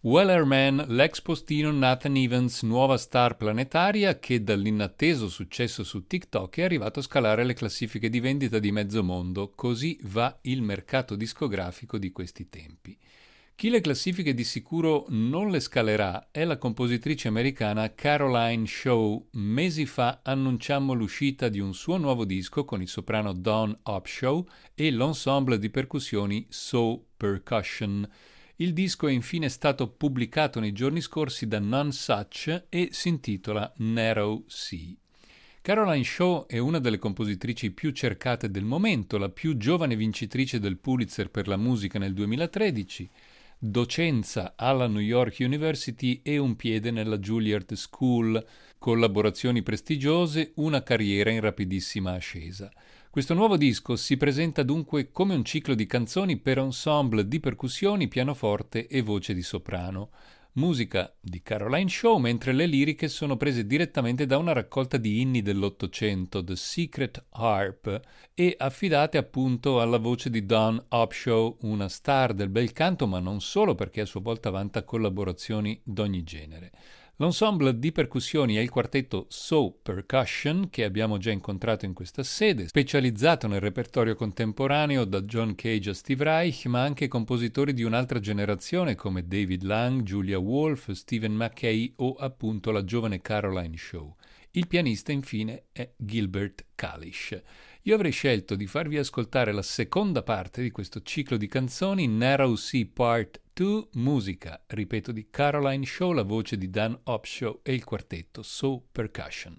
Wellerman, l'ex postino Nathan Evans, nuova star planetaria che dall'inatteso successo su TikTok è arrivato a scalare le classifiche di vendita di mezzo mondo, così va il mercato discografico di questi tempi. Chi le classifiche di sicuro non le scalerà è la compositrice americana Caroline Shaw. Mesi fa annunciammo l'uscita di un suo nuovo disco con il soprano Dawn Upshaw e l'ensemble di percussioni So Percussion. Il disco è infine stato pubblicato nei giorni scorsi da Nonesuch e si intitola Narrow Sea. Caroline Shaw è una delle compositrici più cercate del momento, la più giovane vincitrice del Pulitzer per la musica nel 2013, docenza alla New York University e un piede nella Juilliard School, collaborazioni prestigiose, una carriera in rapidissima ascesa. Questo nuovo disco si presenta dunque come un ciclo di canzoni per ensemble di percussioni, pianoforte e voce di soprano. Musica di Caroline Shaw, mentre le liriche sono prese direttamente da una raccolta di inni dell'Ottocento, The Secret Harp, e affidate appunto alla voce di Dawn Upshaw, una star del bel canto, ma non solo, perché a sua volta vanta collaborazioni d'ogni genere. L'ensemble di percussioni è il quartetto So Percussion, che abbiamo già incontrato in questa sede, specializzato nel repertorio contemporaneo da John Cage a Steve Reich, ma anche compositori di un'altra generazione come David Lang, Julia Wolf, Stephen Mackay o appunto la giovane Caroline Shaw. Il pianista infine è Gilbert Kalish. Io avrei scelto di farvi ascoltare la seconda parte di questo ciclo di canzoni, Narrow Sea Part 2, musica, ripeto, di Caroline Shaw, la voce di Dan Upshaw e il quartetto So Percussion.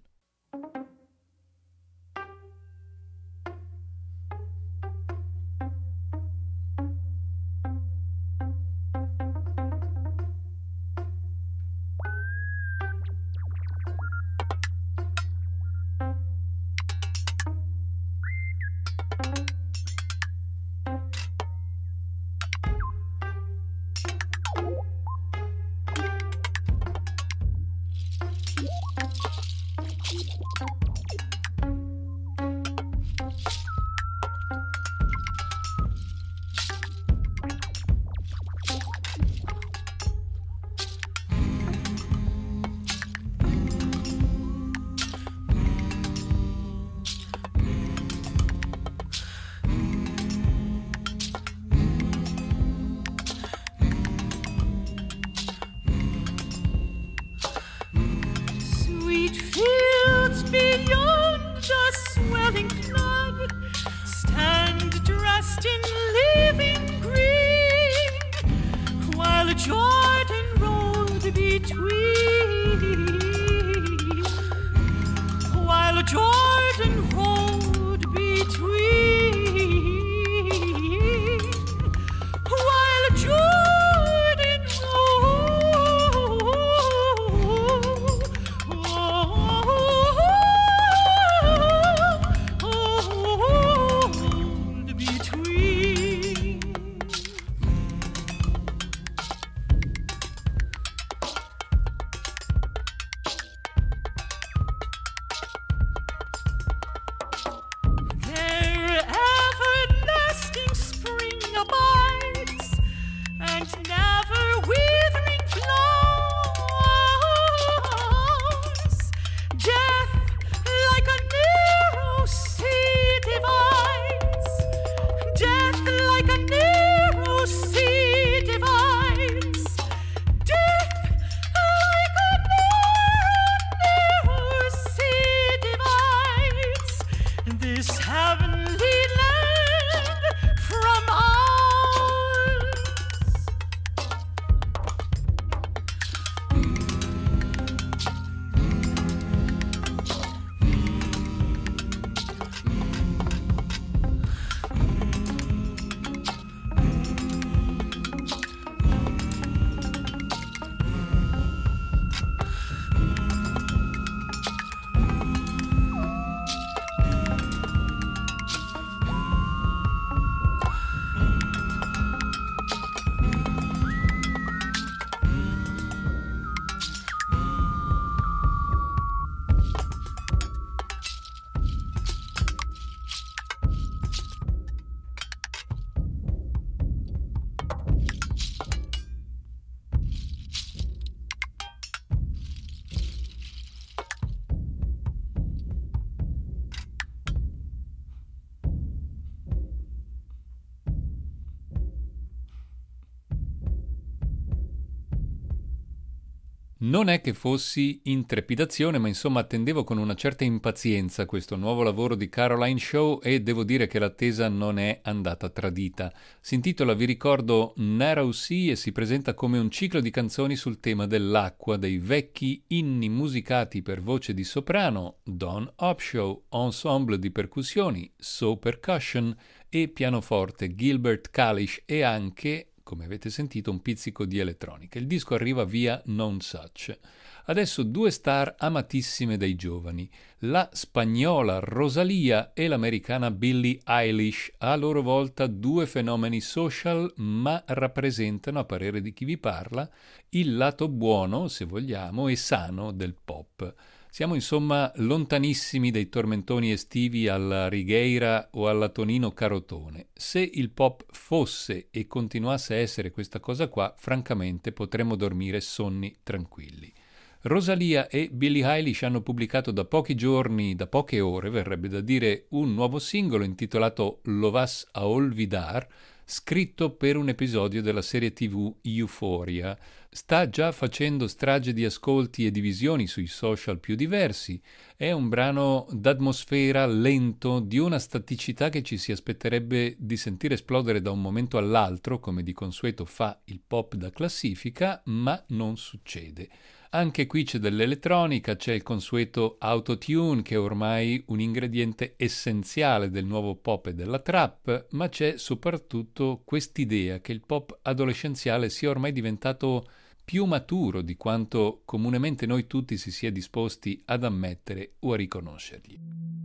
Non è che fossi in trepidazione, ma insomma attendevo con una certa impazienza questo nuovo lavoro di Caroline Shaw e devo dire che l'attesa non è andata tradita. Si intitola, vi ricordo, Narrow Sea e si presenta come un ciclo di canzoni sul tema dell'acqua, dei vecchi inni musicati per voce di soprano, Don Upshaw, ensemble di percussioni, So Percussion e pianoforte, Gilbert Kalish e anche, come avete sentito, un pizzico di elettronica. Il disco arriva via Nonesuch. Adesso due star amatissime dai giovani, la spagnola Rosalía e l'americana Billie Eilish, a loro volta due fenomeni social, ma rappresentano, a parere di chi vi parla, il lato buono, se vogliamo, e sano del pop. Siamo insomma lontanissimi dai tormentoni estivi alla Righeira o alla Tonino Carotone. Se il pop fosse e continuasse a essere questa cosa qua, francamente potremmo dormire sonni tranquilli. Rosalía e Billie Eilish hanno pubblicato da pochi giorni, da poche ore, verrebbe da dire, un nuovo singolo intitolato Lo vas a olvidar, scritto per un episodio della serie TV Euphoria. Sta già facendo strage di ascolti e di visioni sui social più diversi. È un brano d'atmosfera lento, di una staticità che ci si aspetterebbe di sentire esplodere da un momento all'altro, come di consueto fa il pop da classifica, ma non succede. Anche qui c'è dell'elettronica, c'è il consueto autotune che è ormai un ingrediente essenziale del nuovo pop e della trap, ma c'è soprattutto quest'idea che il pop adolescenziale sia ormai diventato più maturo di quanto comunemente noi tutti si sia disposti ad ammettere o a riconoscergli.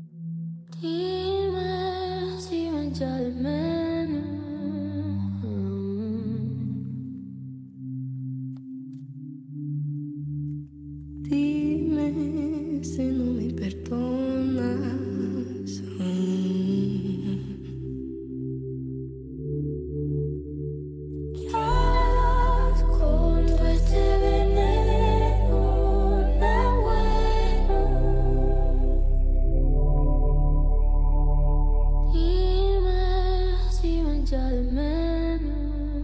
Dime si mangia di meno. Dime se non mi perdonas. ¿Qué harás cuando este veneno no bueno? Dime si mancha de menos.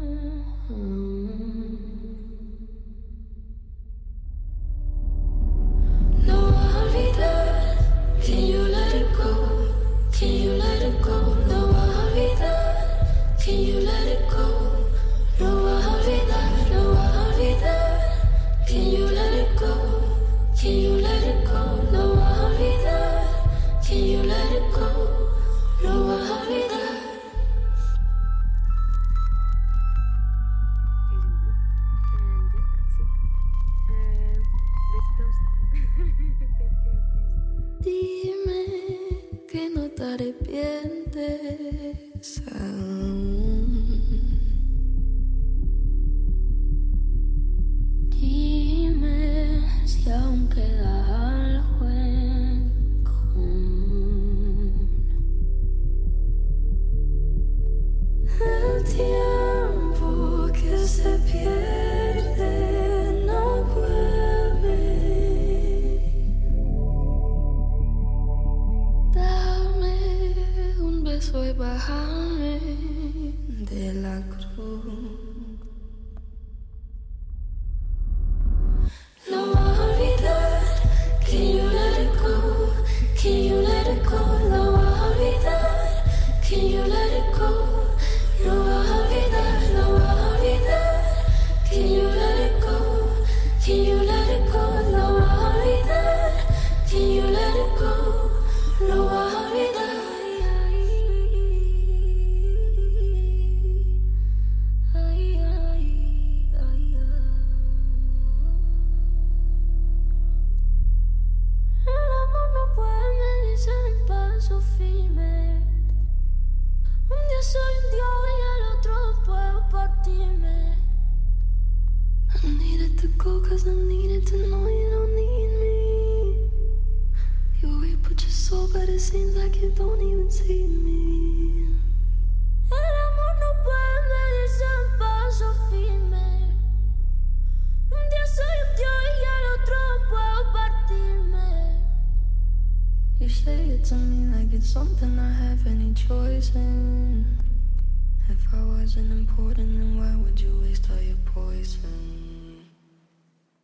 No voy a olvidar. Can you let it go? Can you let it go? No voy a olvidar. Can you let it go? No voy a olvidar, no voy a olvidar. Can you let it go? Can you let it go? No voy a olvidar. Can you let it go? No voy a olvidar. Dime que no te arrepientes aún. Dime si aún queda algo en común. El tiempo que se pierde no vuelve. Dame un beso y bájame de la cruz. No voy a olvidar. Can you let it go? Can you let it go? No voy a olvidar. Can you let it go? No voy a olvidar. No voy a olvidar. Can you let it go? Can you let it go? No voy a olvidar. Can you let it go? No voy a olvidar. Ay, ay, ay, ay. El amor no puede medirse en paso firme. Un día soy un dios y el otro puedo partirme. I needed to go 'cause I needed to know you don't need me. You already put your soul, but it seems like you don't even see me. El amor no puede medirse en paso firme. Un día soy un dios y el otro puedo partirme. You say it to me like it's something I have any choice in. If I wasn't important, then why would you waste all your poison?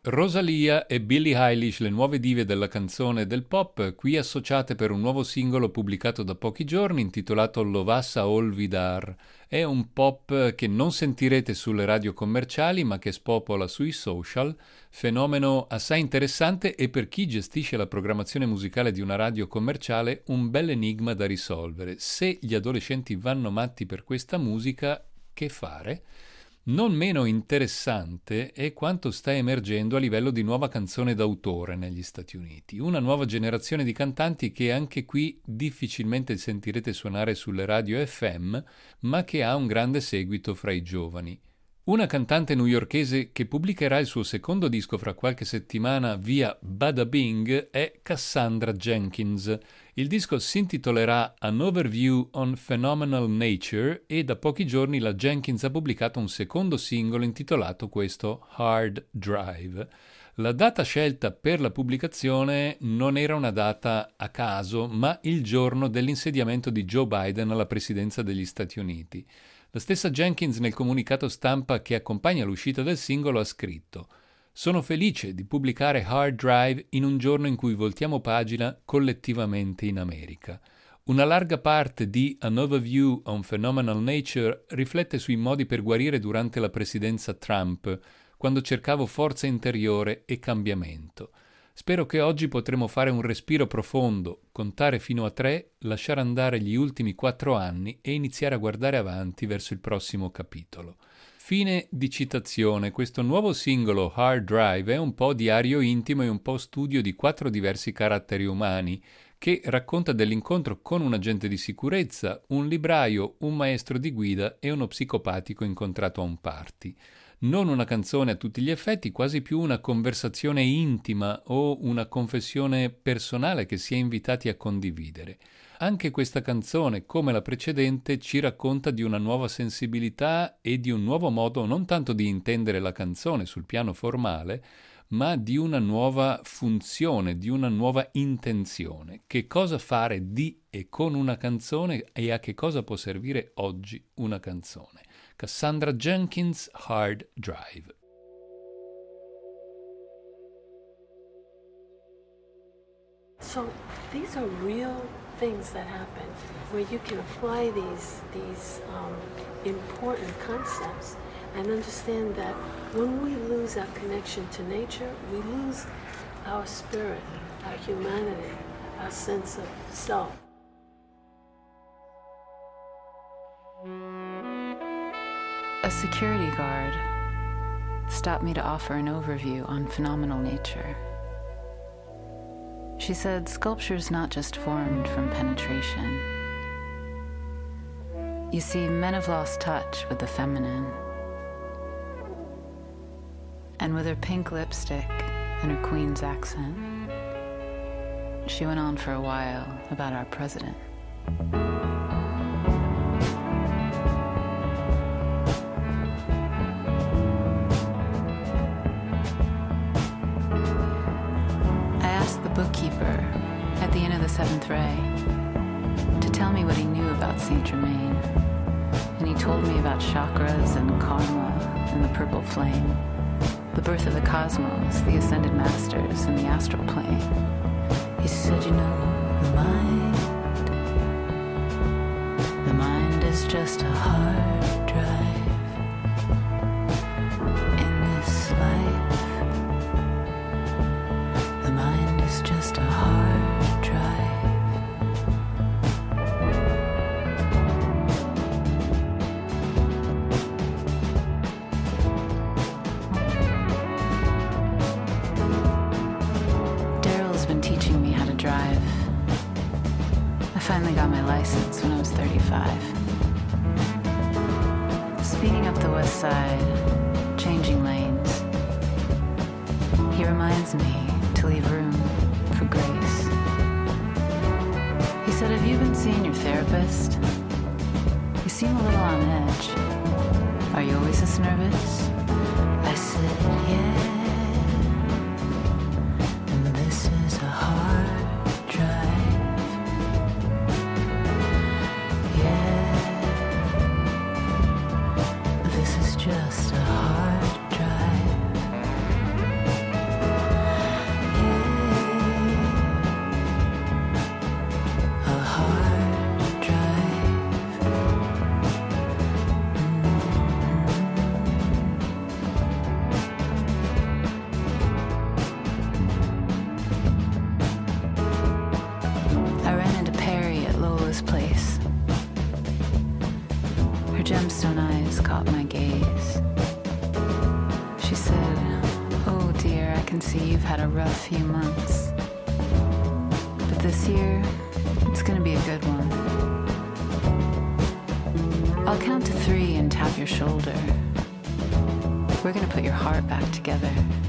Rosalia e Billie Eilish, le nuove dive della canzone e del pop, qui associate per un nuovo singolo pubblicato da pochi giorni intitolato Lovassa Olvidar. È un pop che non sentirete sulle radio commerciali ma che spopola sui social, fenomeno assai interessante e per chi gestisce la programmazione musicale di una radio commerciale un bel enigma da risolvere. Se gli adolescenti vanno matti per questa musica, che fare? Non meno interessante è quanto sta emergendo a livello di nuova canzone d'autore negli Stati Uniti. Una nuova generazione di cantanti che anche qui difficilmente sentirete suonare sulle radio FM, ma che ha un grande seguito fra i giovani. Una cantante newyorkese che pubblicherà il suo secondo disco fra qualche settimana via Bada Bing è Cassandra Jenkins. Il disco si intitolerà An Overview on Phenomenal Nature e da pochi giorni la Jenkins ha pubblicato un secondo singolo intitolato questo Hard Drive. La data scelta per la pubblicazione non era una data a caso, ma il giorno dell'insediamento di Joe Biden alla presidenza degli Stati Uniti. La stessa Jenkins nel comunicato stampa che accompagna l'uscita del singolo ha scritto: «Sono felice di pubblicare Hard Drive in un giorno in cui voltiamo pagina collettivamente in America. Una larga parte di An Overview on Phenomenal Nature riflette sui modi per guarire durante la presidenza Trump, quando cercavo forza interiore e cambiamento. Spero che oggi potremo fare un respiro profondo, contare fino a 3, lasciare andare gli ultimi 4 anni e iniziare a guardare avanti verso il prossimo capitolo». Fine di citazione. Questo nuovo singolo Hard Drive è un po' diario intimo e un po' studio di 4 diversi caratteri umani, che racconta dell'incontro con un agente di sicurezza, un libraio, un maestro di guida e uno psicopatico incontrato a un party. Non una canzone a tutti gli effetti, quasi più una conversazione intima o una confessione personale che si è invitati a condividere. Anche questa canzone, come la precedente, ci racconta di una nuova sensibilità e di un nuovo modo non tanto di intendere la canzone sul piano formale, ma di una nuova funzione, di una nuova intenzione. Che cosa fare di e con una canzone e a che cosa può servire oggi una canzone. Cassandra Jenkins, Hard Drive. So these are real things that happen where you can apply these important concepts and understand that when we lose our connection to nature, we lose our spirit, our humanity, our sense of self. A security guard stopped me to offer an overview on phenomenal nature. She said sculpture's not just formed from penetration. You see, men have lost touch with the feminine. And with her pink lipstick and her queen's accent, she went on for a while about our president. Bookkeeper at the end of the 7th ray to tell me what he knew about Saint Germain, and he told me about chakras and karma and the purple flame, the birth of the cosmos, the ascended masters, and the astral plane. He said, you know, the mind is just a hard drive in this life. Just a hard drive. Daryl's been teaching me how to drive. I finally got my license when I was 35. Speeding up the west side, changing lanes. He reminds me to leave room for grace. He said, have you been seeing your therapist? You seem a little on edge. Are you always this nervous? I said, yeah. And this is a hard drive. Yeah. This is just a hard drive. I can see you've had a rough few months. But this year, it's gonna be a good one. I'll count to 3 and tap your shoulder. We're gonna put your heart back together.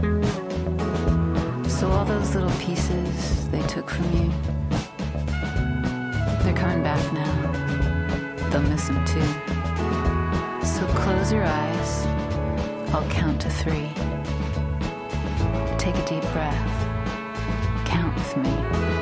So all those little pieces they took from you, they're coming back now. They'll miss them too. So close your eyes. I'll count to 3. Take a deep breath. Count with me.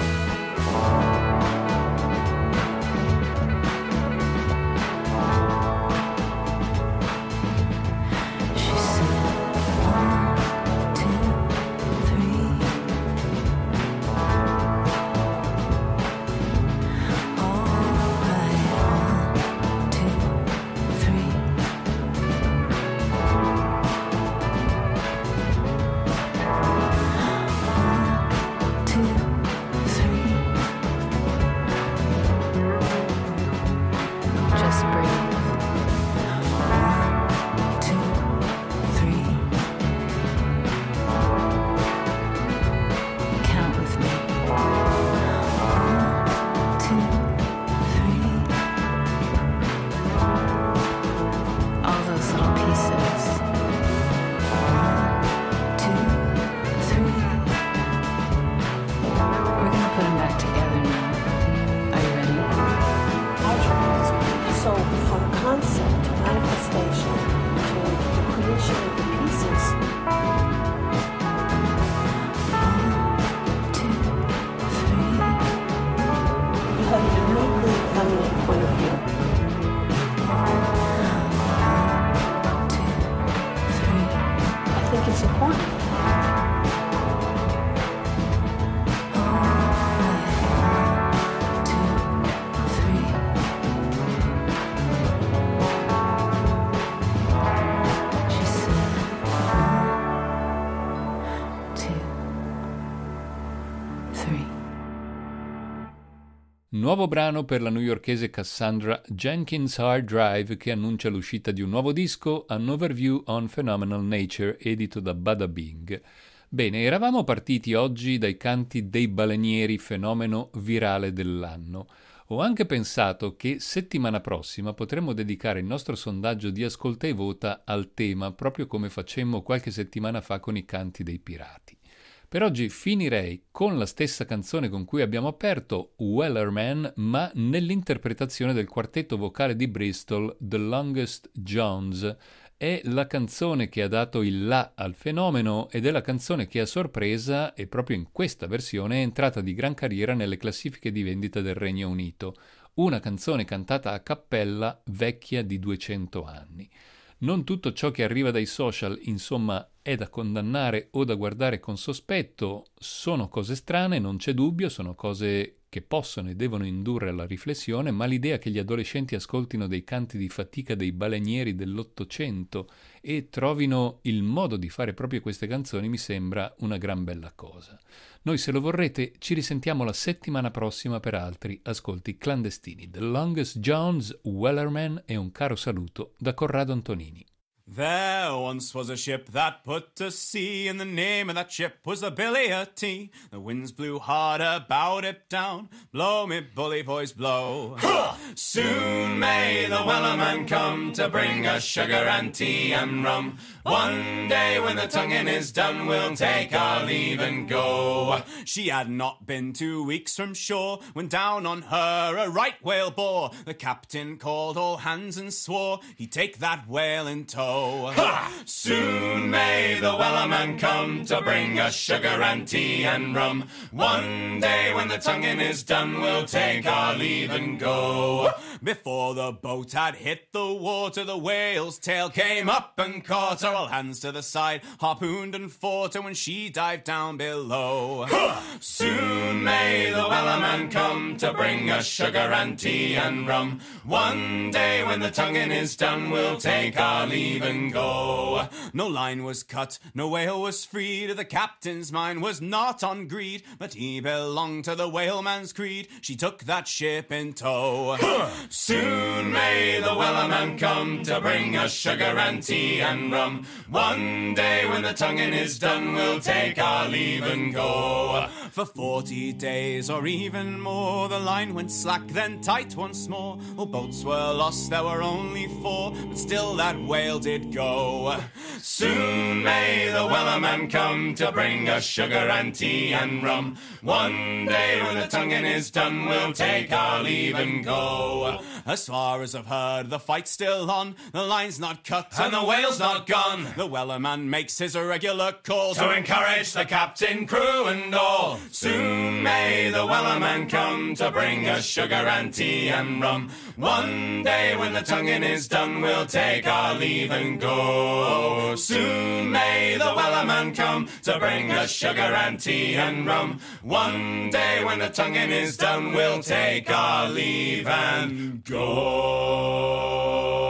Nuovo brano per la newyorkese Cassandra Jenkins Hard Drive, che annuncia l'uscita di un nuovo disco, An Overview on Phenomenal Nature, edito da Bada Bing. Bene, eravamo partiti oggi dai canti dei balenieri, fenomeno virale dell'anno. Ho anche pensato che settimana prossima potremmo dedicare il nostro sondaggio di Ascolta e Vota al tema, proprio come facemmo qualche settimana fa con i canti dei pirati. Per oggi finirei con la stessa canzone con cui abbiamo aperto, Wellerman, ma nell'interpretazione del quartetto vocale di Bristol, The Longest Jones. È la canzone che ha dato il là al fenomeno ed è la canzone che a sorpresa, e proprio in questa versione, è entrata di gran carriera nelle classifiche di vendita del Regno Unito. Una canzone cantata a cappella vecchia di 200 anni. Non tutto ciò che arriva dai social, insomma, è da condannare o da guardare con sospetto. Sono cose strane, non c'è dubbio, sono cose che possono e devono indurre alla riflessione, ma l'idea che gli adolescenti ascoltino dei canti di fatica dei balenieri dell'Ottocento e trovino il modo di fare proprio queste canzoni mi sembra una gran bella cosa. Noi, se lo vorrete, ci risentiamo la settimana prossima per altri ascolti clandestini. The Longest Jones, Wellerman e un caro saluto da Corrado Antonini. There once was a ship that put to sea, and the name of that ship was the Billy o' Tea. The winds blew hard about it down, blow me bully boys blow. Soon may the Wellerman come to bring us sugar and tea and rum. One day when the tonguing is done, we'll take our leave and go. She had not been 2 weeks from shore when down on her a right whale bore. The captain called all hands and swore he'd take that whale in tow. Soon may the Wellerman come to bring us sugar and tea and rum. One day when the tonguing is done, we'll take our leave and go. Before the boat had hit the water, the whale's tail came up and caught her. All hands to the side, harpooned and fought her when she dived down below. Soon may the Wellerman come to bring us sugar and tea and rum. One day when the tonguing is done, we'll take our leave leave and go. No line was cut, no whale was freed. The captain's mind was not on greed, but he belonged to the whaleman's creed. She took that ship in tow. Soon may the Wellerman come to bring us sugar and tea and rum. One day when the tonguing is done, we'll take our leave and go. For 40 days or even more, the line went slack, then tight once more. All boats were lost, there were only 4, but still that whale did go. Soon may the Wellerman come to bring us sugar and tea and rum. One day when the tonguing is done, we'll take our leave and go. As far as I've heard, the fight's still on. The line's not cut and the whale's not gone. The Wellerman makes his regular call to encourage the captain, crew and all. Soon may the Wellerman come to bring us sugar and tea and rum. One day when the tonguing is done, we'll take our leave and go. Soon may the Wellerman come to bring us sugar and tea and rum. One day when the tonguing is done, we'll take our leave and go.